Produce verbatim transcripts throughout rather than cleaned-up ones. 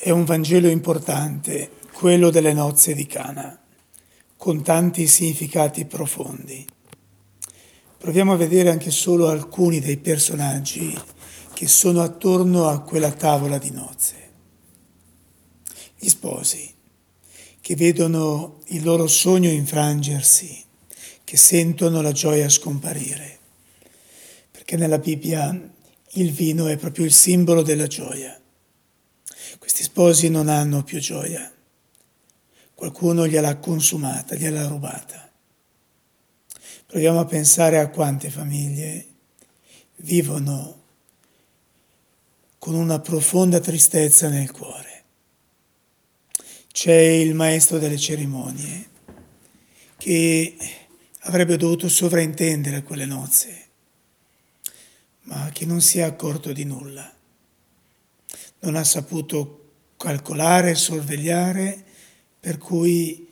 È un Vangelo importante, quello delle nozze di Cana, con tanti significati profondi. Proviamo a vedere anche solo alcuni dei personaggi che sono attorno a quella tavola di nozze. Gli sposi, che vedono il loro sogno infrangersi, che sentono la gioia scomparire, perché nella Bibbia il vino è proprio il simbolo della gioia. Questi sposi non hanno più gioia. Qualcuno gliel'ha consumata, gliel'ha rubata. Proviamo a pensare a quante famiglie vivono con una profonda tristezza nel cuore. C'è il maestro delle cerimonie che avrebbe dovuto sovraintendere quelle nozze, ma che non si è accorto di nulla. Non ha saputo calcolare, sorvegliare, per cui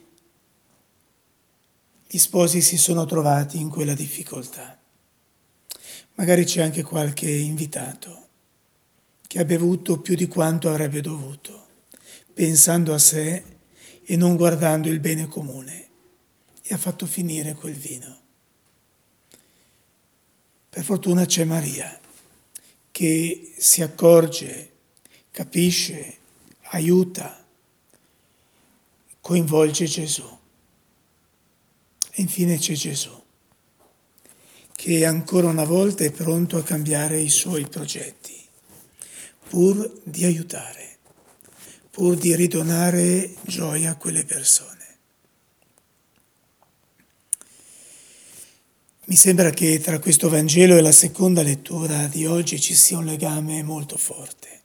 gli sposi si sono trovati in quella difficoltà. Magari c'è anche qualche invitato che ha bevuto più di quanto avrebbe dovuto, pensando a sé e non guardando il bene comune, e ha fatto finire quel vino. Per fortuna c'è Maria, che si accorge, capisce, aiuta, coinvolge Gesù. E infine c'è Gesù, che ancora una volta è pronto a cambiare i suoi progetti, pur di aiutare, pur di ridonare gioia a quelle persone. Mi sembra che tra questo Vangelo e la seconda lettura di oggi ci sia un legame molto forte.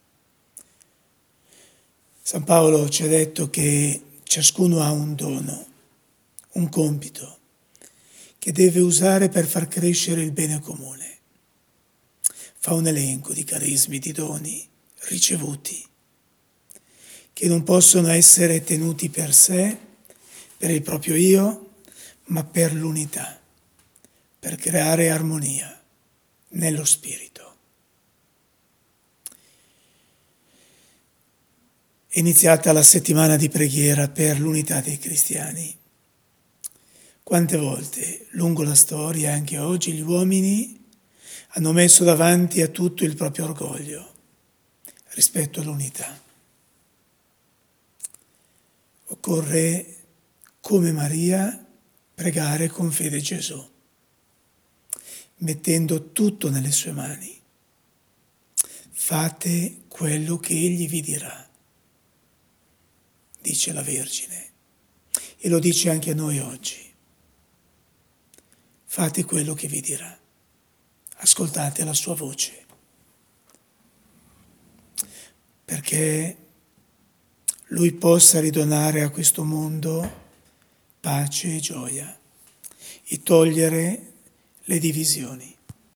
San Paolo ci ha detto che ciascuno ha un dono, un compito, che deve usare per far crescere il bene comune. Fa un elenco di carismi, di doni ricevuti, che non possono essere tenuti per sé, per il proprio io, ma per l'unità, per creare armonia nello spirito. È iniziata la settimana di preghiera per l'unità dei cristiani. Quante volte, lungo la storia, anche oggi, gli uomini hanno messo davanti a tutto il proprio orgoglio rispetto all'unità. Occorre, come Maria, pregare con fede Gesù, mettendo tutto nelle sue mani. Fate quello che Egli vi dirà, dice la Vergine, e lo dice anche a noi oggi. Fate quello che vi dirà, ascoltate la sua voce, perché Lui possa ridonare a questo mondo pace e gioia e togliere le divisioni.